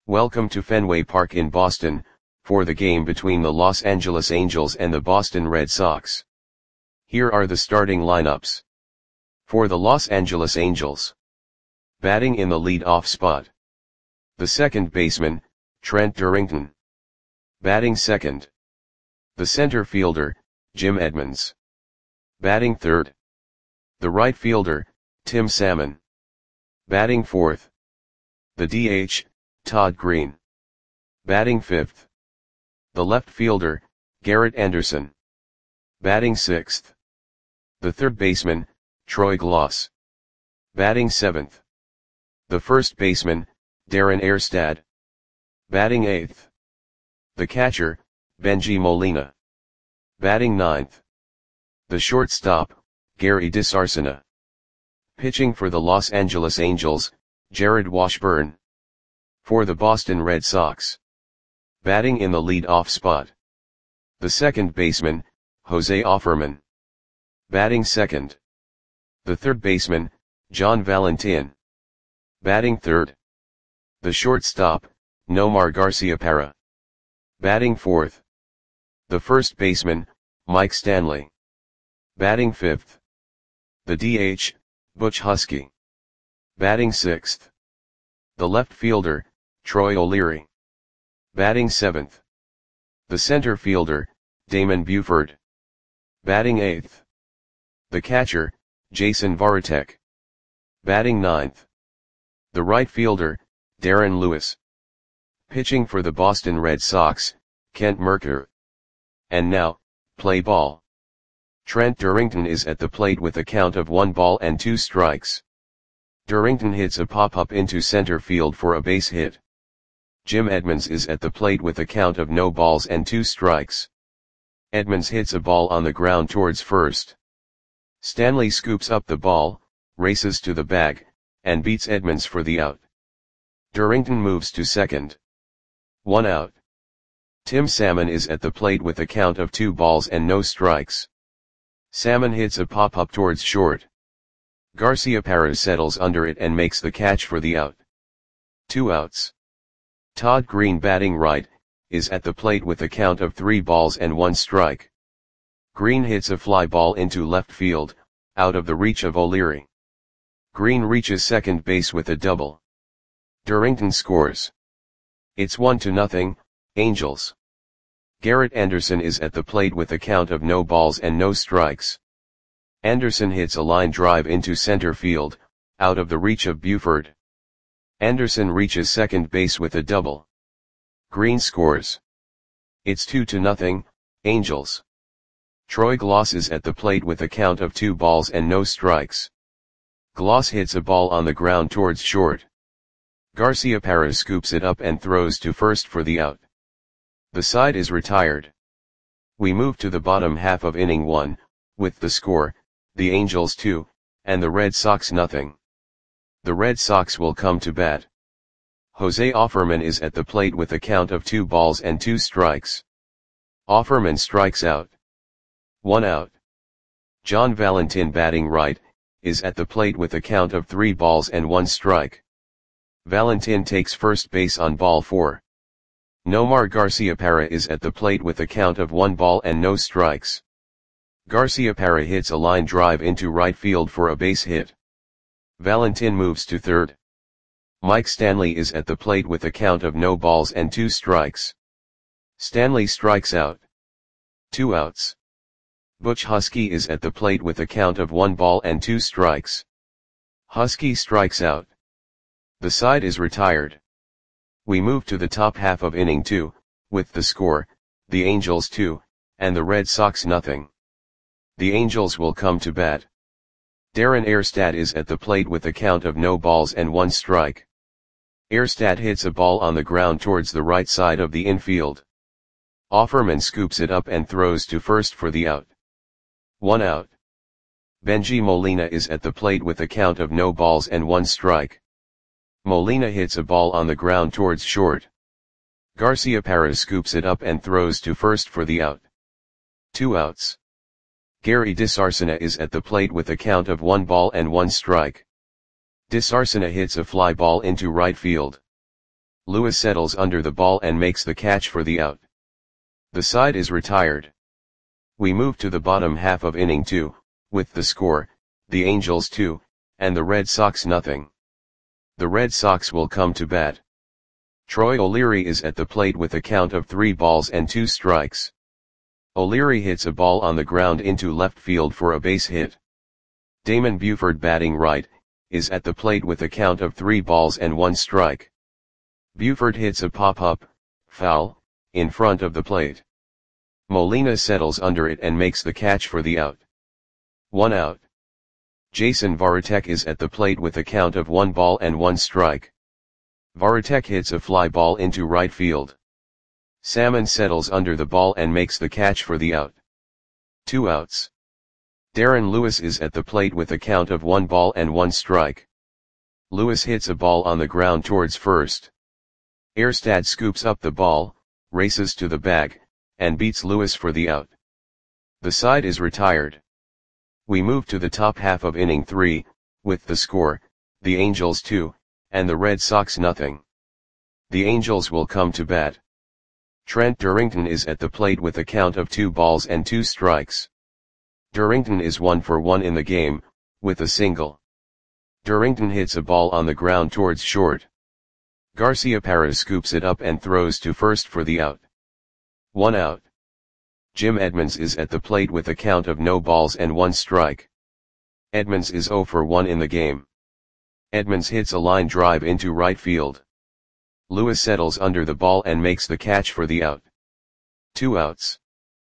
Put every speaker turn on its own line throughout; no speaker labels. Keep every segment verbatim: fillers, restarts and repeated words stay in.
Welcome to Fenway Park in Boston, for the game between the Los Angeles Angels and the Boston Red Sox. Here are the starting lineups. For the Los Angeles Angels. Batting in the lead-off spot. The second baseman, Trent Durrington. Batting second. The center fielder, Jim Edmonds. Batting third. The right fielder, Tim Salmon. Batting fourth. The D H, Todd Green. Batting fifth. The left fielder, Garrett Anderson. Batting sixth. The third baseman, Troy Glaus. Batting seventh. The first baseman, Darren Erstad. Batting eighth. The catcher, Bengie Molina. Batting ninth. The shortstop, Gary DeSarcina. Pitching for the Los Angeles Angels, Jared Washburn. For the Boston Red Sox. Batting in the lead-off spot. The second baseman, Jose Offerman. Batting second. The third baseman, John Valentin. Batting third. The shortstop, Nomar Garciaparra. Batting fourth. The first baseman, Mike Stanley. Batting fifth. The D H, Butch Huskey. Batting sixth. The left fielder, Troy O'Leary. Batting seventh. The center fielder, Damon Buford. Batting eighth. The catcher, Jason Varitek. Batting ninth. The right fielder, Darren Lewis. Pitching for the Boston Red Sox, Kent Mercker. And now, play ball. Trent Durrington is at the plate with a count of one ball and two strikes. Durrington hits a pop-up into center field for a base hit. Jim Edmonds is at the plate with a count of no balls and two strikes. Edmonds hits a ball on the ground towards first. Stanley scoops up the ball, races to the bag, and beats Edmonds for the out. Durrington moves to second. One out. Tim Salmon is at the plate with a count of two balls and no strikes. Salmon hits a pop-up towards short. Garciaparra settles under it and makes the catch for the out. Two outs. Todd Green, batting right, is at the plate with a count of three balls and one strike. Green hits a fly ball into left field, out of the reach of O'Leary. Green reaches second base with a double. Durrington scores. It's one to nothing, Angels. Garrett Anderson is at the plate with a count of no balls and no strikes. Anderson hits a line drive into center field, out of the reach of Buford. Anderson reaches second base with a double. Green scores. It's two to nothing, Angels. Troy Glaus is at the plate with a count of two balls and no strikes. Glaus hits a ball on the ground towards short. Garciaparra scoops it up and throws to first for the out. The side is retired. We move to the bottom half of inning one, with the score, the Angels two, and the Red Sox nothing. The Red Sox will come to bat. Jose Offerman is at the plate with a count of two balls and two strikes. Offerman strikes out. One out. John Valentin, batting right, is at the plate with a count of three balls and one strike. Valentin takes first base on ball four. Nomar Garciaparra is at the plate with a count of one ball and no strikes. Garciaparra hits a line drive into right field for a base hit. Valentin moves to third. Mike Stanley is at the plate with a count of no balls and two strikes. Stanley strikes out. Two outs. Butch Huskey is at the plate with a count of one ball and two strikes. Huskey strikes out. The side is retired. We move to the top half of inning two, with the score, the Angels two, and the Red Sox nothing. The Angels will come to bat. Darren Erstad is at the plate with a count of no balls and one strike. Erstad hits a ball on the ground towards the right side of the infield. Offerman scoops it up and throws to first for the out. One out. Bengie Molina is at the plate with a count of no balls and one strike. Molina hits a ball on the ground towards short. Garciaparra scoops it up and throws to first for the out. Two outs. Gary DeSarcina is at the plate with a count of one ball and one strike. DeSarcina hits a fly ball into right field. Lewis settles under the ball and makes the catch for the out. The side is retired. We move to the bottom half of inning two, with the score, the Angels two, and the Red Sox nothing. The Red Sox will come to bat. Troy O'Leary is at the plate with a count of three balls and two strikes. O'Leary hits a ball on the ground into left field for a base hit. Damon Buford, batting right, is at the plate with a count of three balls and one strike. Buford hits a pop-up, foul, in front of the plate. Molina settles under it and makes the catch for the out. One out. Jason Varitek is at the plate with a count of one ball and one strike. Varitek hits a fly ball into right field. Salmon settles under the ball and makes the catch for the out. Two outs. Darren Lewis is at the plate with a count of one ball and one strike. Lewis hits a ball on the ground towards first. Erstad scoops up the ball, races to the bag, and beats Lewis for the out. The side is retired. We move to the top half of inning three, with the score, the Angels two, and the Red Sox nothing. The Angels will come to bat. Trent Durrington is at the plate with a count of two balls and two strikes. Durrington is one for one in the game, with a single. Durrington hits a ball on the ground towards short. Garciaparra scoops it up and throws to first for the out. One out. Jim Edmonds is at the plate with a count of no balls and one strike. Edmonds is zero for one in the game. Edmonds hits a line drive into right field. Lewis settles under the ball and makes the catch for the out. Two outs.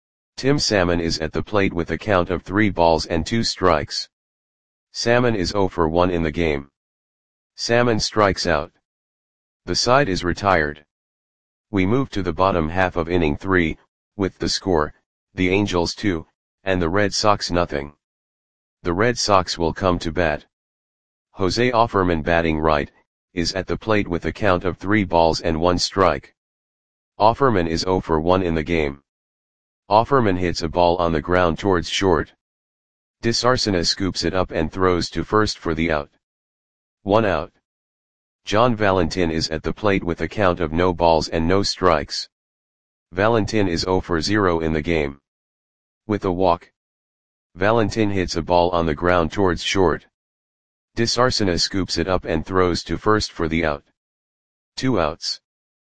Tim Salmon is at the plate with a count of three balls and two strikes. Salmon is zero for one in the game. Salmon strikes out. The side is retired. We move to the bottom half of inning three, with the score, the Angels two, and the Red Sox nothing. The Red Sox will come to bat. Jose Offerman, batting right, is at the plate with a count of three balls and one strike. Offerman is zero for one in the game. Offerman hits a ball on the ground towards short. DeSarcina scoops it up and throws to first for the out. One out. John Valentin is at the plate with a count of no balls and no strikes. Valentin is zero for zero in the game. With a walk. Valentin hits a ball on the ground towards short. DeSarcina scoops it up and throws to first for the out. Two outs.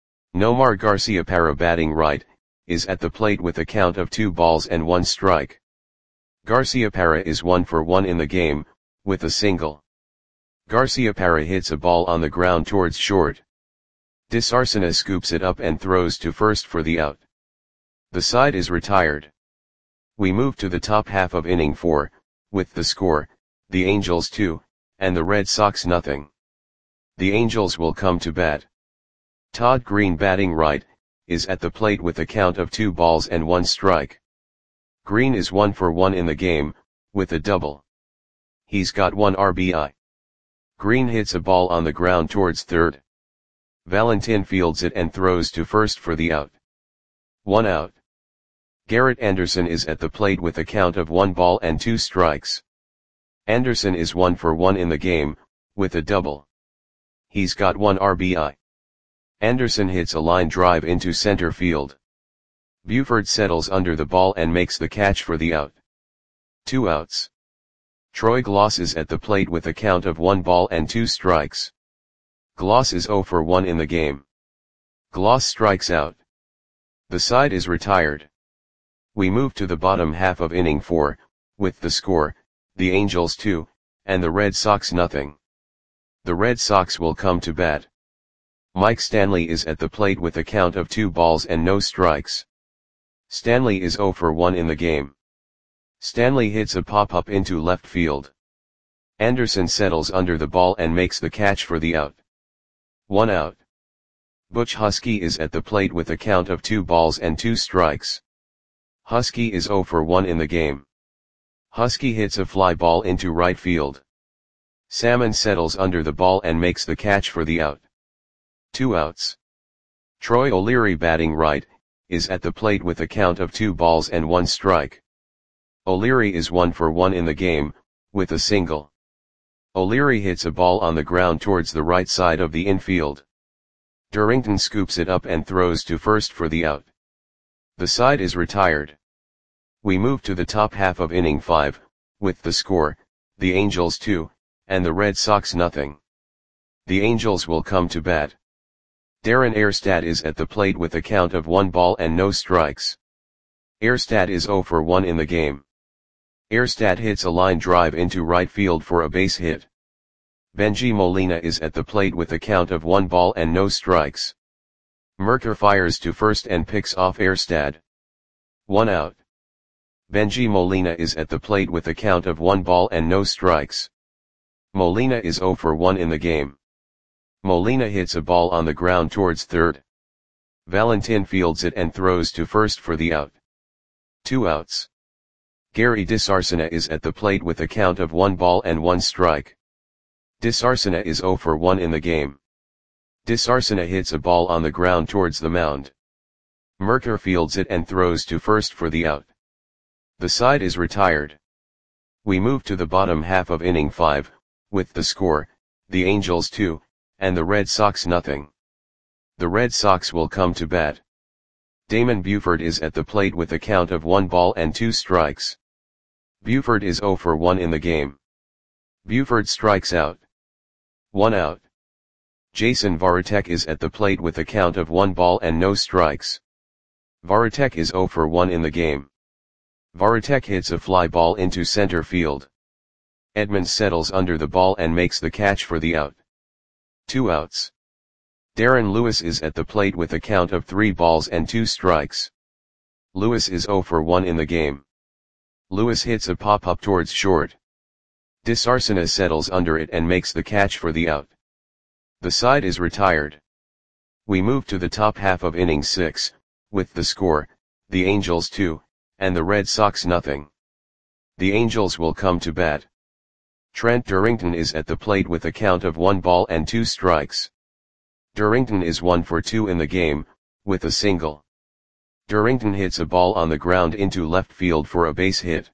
Nomar Garciaparra, batting right, is at the plate with a count of two balls and one strike. Garciaparra is one for one in the game, with a single. Garciaparra hits a ball on the ground towards short. DeSarcina scoops it up and throws to first for the out. The side is retired. We move to the top half of inning four, with the score, the Angels two, and the Red Sox nothing. The Angels will come to bat. Todd Green, batting right, is at the plate with a count of two balls and one strike. Green is one for one in the game, with a double. He's got one R B I. Green hits a ball on the ground towards third. Valentin fields it and throws to first for the out. One out. Garrett Anderson is at the plate with a count of one ball and two strikes. Anderson is one for one in the game, with a double. He's got one R B I. Anderson hits a line drive into center field. Buford settles under the ball and makes the catch for the out. Two outs. Troy Gloss is at the plate with a count of one ball and two strikes. Gloss is zero for one in the game. Gloss strikes out. The side is retired. We move to the bottom half of inning four, with the score, the Angels two, and the Red Sox nothing. The Red Sox will come to bat. Mike Stanley is at the plate with a count of two balls and no strikes. Stanley is zero for one in the game. Stanley hits a pop-up into left field. Anderson settles under the ball and makes the catch for the out. One out. Butch Husky is at the plate with a count of two balls and two strikes. Husky is zero for one in the game. Husky hits a fly ball into right field. Salmon settles under the ball and makes the catch for the out. Two outs. Troy O'Leary, batting right, is at the plate with a count of two balls and one strike. O'Leary is one for one in the game, with a single. O'Leary hits a ball on the ground towards the right side of the infield. Durrington scoops it up and throws to first for the out. The side is retired. We move to the top half of inning five, with the score, the Angels two, and the Red Sox nothing. The Angels will come to bat. Darren Erstad is at the plate with a count of one ball and no strikes. Erstad is zero for one in the game. Erstad hits a line drive into right field for a base hit. Benji Molina is at the plate with a count of one ball and no strikes. Merker fires to first and picks off Erstad. One out. Benji Molina is at the plate with a count of one ball and no strikes. Molina is zero for one in the game. Molina hits a ball on the ground towards third. Valentin fields it and throws to first for the out. Two outs. Gary DeSarcina is at the plate with a count of one ball and one strike. DeSarcina is zero for one in the game. DeSarcina hits a ball on the ground towards the mound. Merker fields it and throws to first for the out. The side is retired. We move to the bottom half of inning five, with the score, the Angels two, and the Red Sox nothing. The Red Sox will come to bat. Damon Buford is at the plate with a count of one ball and two strikes. Buford is zero for one in the game. Buford strikes out. One out. Jason Varitek is at the plate with a count of one ball and no strikes. Varitek is zero for one in the game. Varitek hits a fly ball into center field. Edmonds settles under the ball and makes the catch for the out. Two outs. Darren Lewis is at the plate with a count of three balls and two strikes. Lewis is zero for one in the game. Lewis hits a pop-up towards short. DeSarcina settles under it and makes the catch for the out. The side is retired. We move to the top half of inning six, with the score, the Angels two, and the Red Sox nothing. The Angels will come to bat. Trent Durrington is at the plate with a count of one ball and two strikes. Durrington is one for two in the game, with a single. Durrington hits a ball on the ground into left field for a base hit.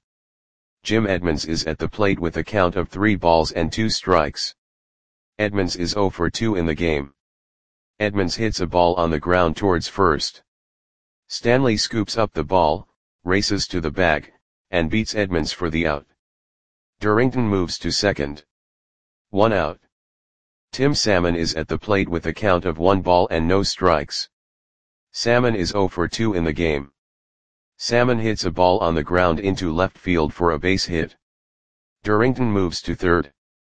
Jim Edmonds is at the plate with a count of three balls and two strikes. Edmonds is zero for two in the game. Edmonds hits a ball on the ground towards first. Stanley scoops up the ball, races to the bag, and beats Edmonds for the out. Durrington moves to second. One out. Tim Salmon is at the plate with a count of one ball and no strikes. Salmon is zero for two in the game. Salmon hits a ball on the ground into left field for a base hit. Durrington moves to third.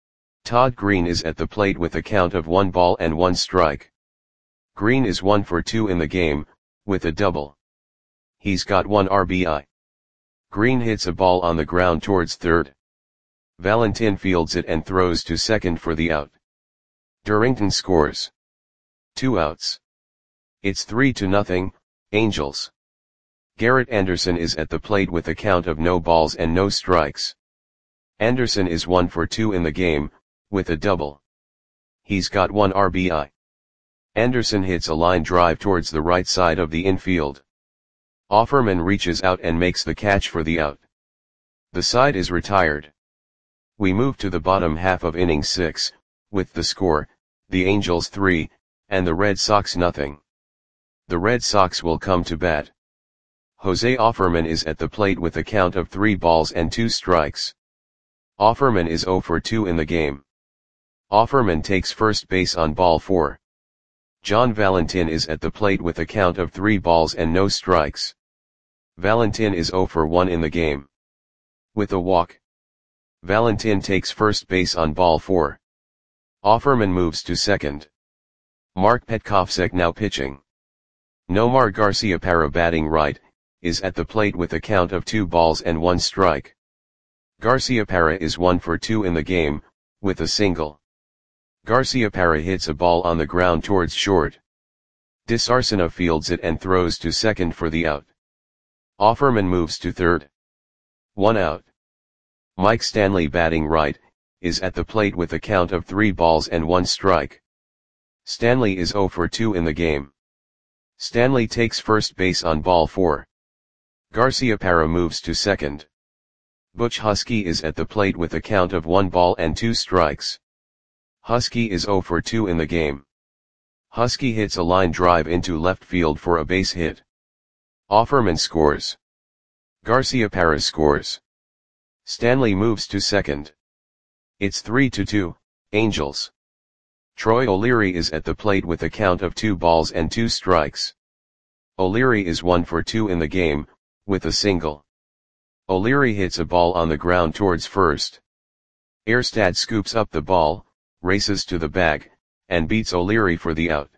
Todd Green is at the plate with a count of one ball and one strike. Green is one for two in the game, with a double. He's got one R B I. Green hits a ball on the ground towards third. Valentin fields it and throws to second for the out. Durrington scores. Two outs. It's three to nothing, Angels. Garrett Anderson is at the plate with a count of no balls and no strikes. Anderson is one for two in the game, with a double. He's got one R B I. Anderson hits a line drive towards the right side of the infield. Offerman reaches out and makes the catch for the out. The side is retired. We move to the bottom half of inning six, with the score, the Angels three, and the Red Sox nothing. The Red Sox will come to bat. Jose Offerman is at the plate with a count of three balls and two strikes. Offerman is zero for two in the game. Offerman takes first base on ball four. John Valentin is at the plate with a count of three balls and no strikes. Valentin is zero for one in the game. With a walk. Valentin takes first base on ball four. Offerman moves to second. Mark Petkovsek now pitching. Nomar Garciaparra batting right, is at the plate with a count of two balls and one strike. Garciaparra is one for two in the game, with a single. Garciaparra hits a ball on the ground towards short. DeSarcina fields it and throws to second for the out. Offerman moves to third. One out. Mike Stanley batting right, is at the plate with a count of three balls and one strike. Stanley is zero for two in the game. Stanley takes first base on ball four. Garciaparra moves to second. Butch Husky is at the plate with a count of one ball and two strikes. Husky is zero for two in the game. Husky hits a line drive into left field for a base hit. Offerman scores. Garciaparra scores. Stanley moves to second. It's three to two, Angels. Troy O'Leary is at the plate with a count of two balls and two strikes. O'Leary is one for two in the game, with a single. O'Leary hits a ball on the ground towards first. Erstad scoops up the ball, races to the bag, and beats O'Leary for the out.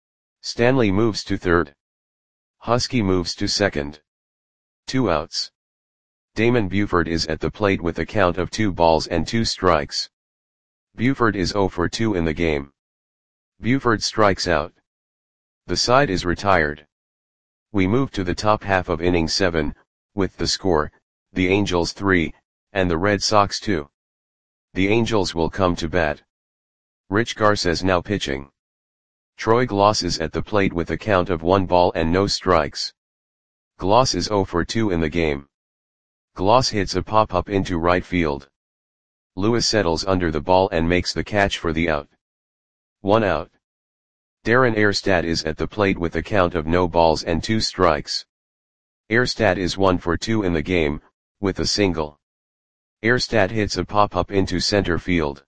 Stanley moves to third. Husky moves to second. Two outs. Damon Buford is at the plate with a count of two balls and two strikes. Buford is zero for two in the game. Buford strikes out. The side is retired. We move to the top half of inning seven, with the score, the Angels three, and the Red Sox two. The Angels will come to bat. Rich Garces now pitching. Troy Gloss is at the plate with a count of one ball and no strikes. Gloss is zero for two in the game. Gloss hits a pop-up into right field. Lewis settles under the ball and makes the catch for the out. One out. Darren Erstad is at the plate with a count of no balls and two strikes. Erstad is one for two in the game, with a single. Erstad hits a pop-up into center field.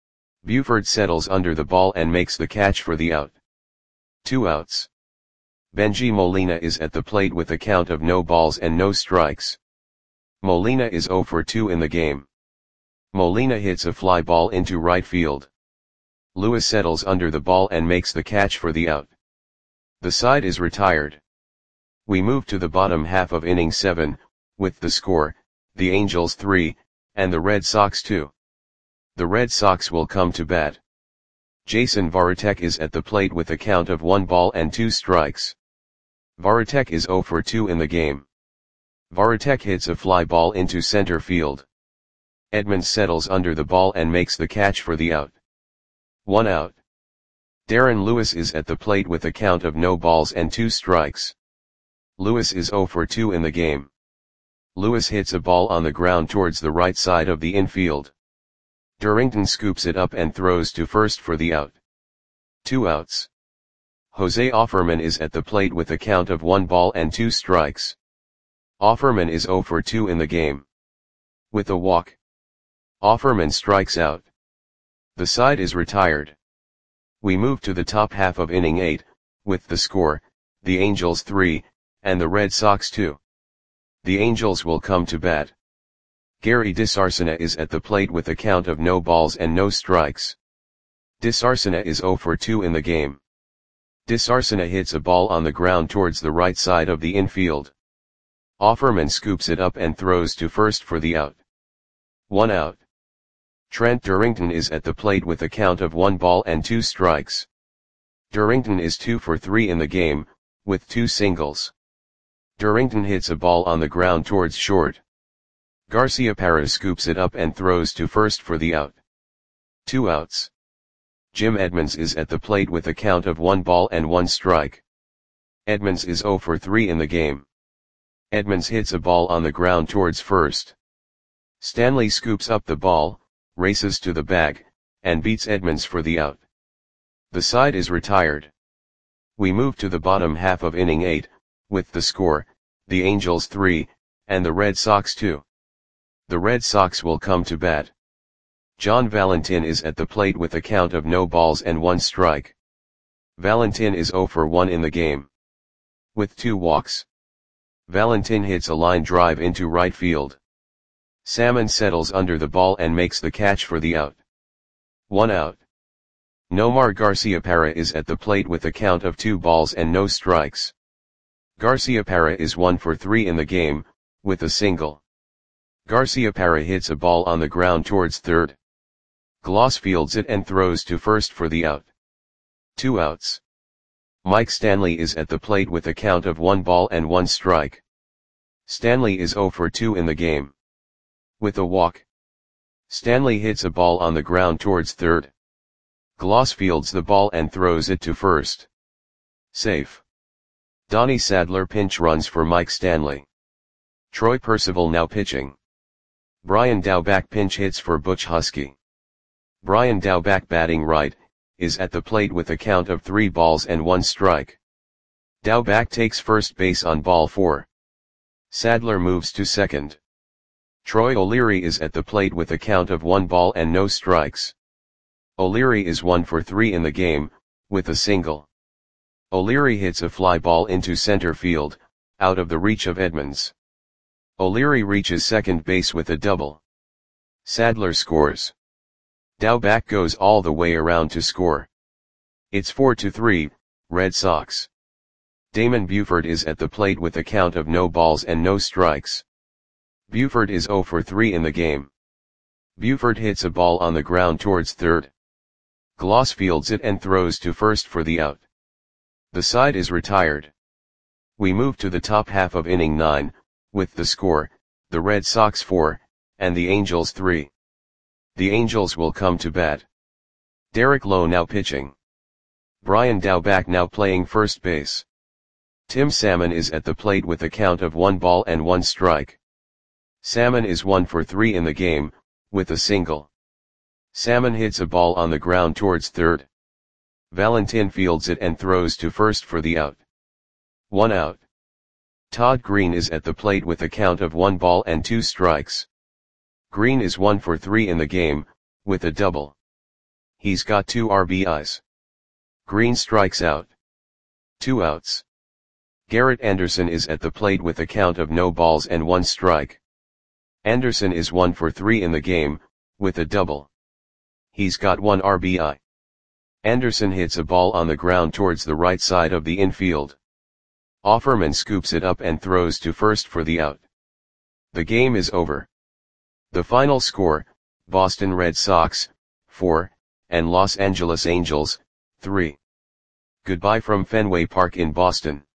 Buford settles under the ball and makes the catch for the out. Two outs. Benji Molina is at the plate with a count of no balls and no strikes. Molina is zero for two in the game. Molina hits a fly ball into right field. Lewis settles under the ball and makes the catch for the out. The side is retired. We move to the bottom half of inning seven, with the score, the Angels three, and the Red Sox two. The Red Sox will come to bat. Jason Varitek is at the plate with a count of one ball and two strikes. Varitek is zero for two in the game. Varitek hits a fly ball into center field. Edmonds settles under the ball and makes the catch for the out. One out. Darren Lewis is at the plate with a count of no balls and two strikes. Lewis is zero for two in the game. Lewis hits a ball on the ground towards the right side of the infield. Durrington scoops it up and throws to first for the out. Two outs. Jose Offerman is at the plate with a count of one ball and two strikes. Offerman is zero for two in the game. With a walk. Offerman strikes out. The side is retired. We move to the top half of inning eight, with the score, the Angels three, and the Red Sox two. The Angels will come to bat. Gary DiSarcina is at the plate with a count of no balls and no strikes. DiSarcina is zero for two in the game. DiSarcina hits a ball on the ground towards the right side of the infield. Offerman scoops it up and throws to first for the out. One out. Trent Durrington is at the plate with a count of one ball and two strikes. Durrington is two for three in the game, with two singles. Durrington hits a ball on the ground towards short. Garciaparra scoops it up and throws to first for the out. Two outs. Jim Edmonds is at the plate with a count of one ball and one strike. Edmonds is zero for three in the game. Edmonds hits a ball on the ground towards first. Stanley scoops up the ball, races to the bag, and beats Edmonds for the out. The side is retired. We move to the bottom half of inning eight, with the score, the Angels three, and the Red Sox two. The Red Sox will come to bat. John Valentin is at the plate with a count of no balls and one strike. Valentin is zero for one in the game. With two walks. Valentin hits a line drive into right field. Salmon settles under the ball and makes the catch for the out. One out. Nomar Garciaparra is at the plate with a count of two balls and no strikes. Garciaparra is one for three in the game, with a single. Garciaparra hits a ball on the ground towards third. Gloss fields it and throws to first for the out. Two outs. Mike Stanley is at the plate with a count of one ball and one strike. Stanley is zero for two in the game. With a walk. Stanley hits a ball on the ground towards third. Gloss fields the ball and throws it to first. Safe. Donnie Sadler pinch runs for Mike Stanley. Troy Percival now pitching. Brian Daubach pinch hits for Butch Husky. Brian Daubach batting right, is at the plate with a count of three balls and one strike. Daubach takes first base on ball four. Sadler moves to second. Troy O'Leary is at the plate with a count of one ball and no strikes. O'Leary is one for three in the game, with a single. O'Leary hits a fly ball into center field, out of the reach of Edmonds. O'Leary reaches second base with a double. Sadler scores. Daubach goes all the way around to score. It's four to three, Red Sox. Damon Buford is at the plate with a count of no balls and no strikes. Buford is zero for three in the game. Buford hits a ball on the ground towards third. Gloss fields it and throws to first for the out. The side is retired. We move to the top half of inning nine, with the score, the Red Sox four, and the Angels three. The Angels will come to bat. Derek Lowe now pitching. Brian Daubach now playing first base. Tim Salmon is at the plate with a count of one ball and one strike. Salmon is one for three in the game, with a single. Salmon hits a ball on the ground towards third. Valentin fields it and throws to first for the out. One out. Todd Green is at the plate with a count of one ball and two strikes. Green is one for three in the game, with a double. He's got two R B Is. Green strikes out. Two outs. Garrett Anderson is at the plate with a count of no balls and one strike. Anderson is one for three in the game, with a double. He's got one R B I. Anderson hits a ball on the ground towards the right side of the infield. Offerman scoops it up and throws to first for the out. The game is over. The final score, Boston Red Sox, four, and Los Angeles Angels, three. Goodbye from Fenway Park in Boston.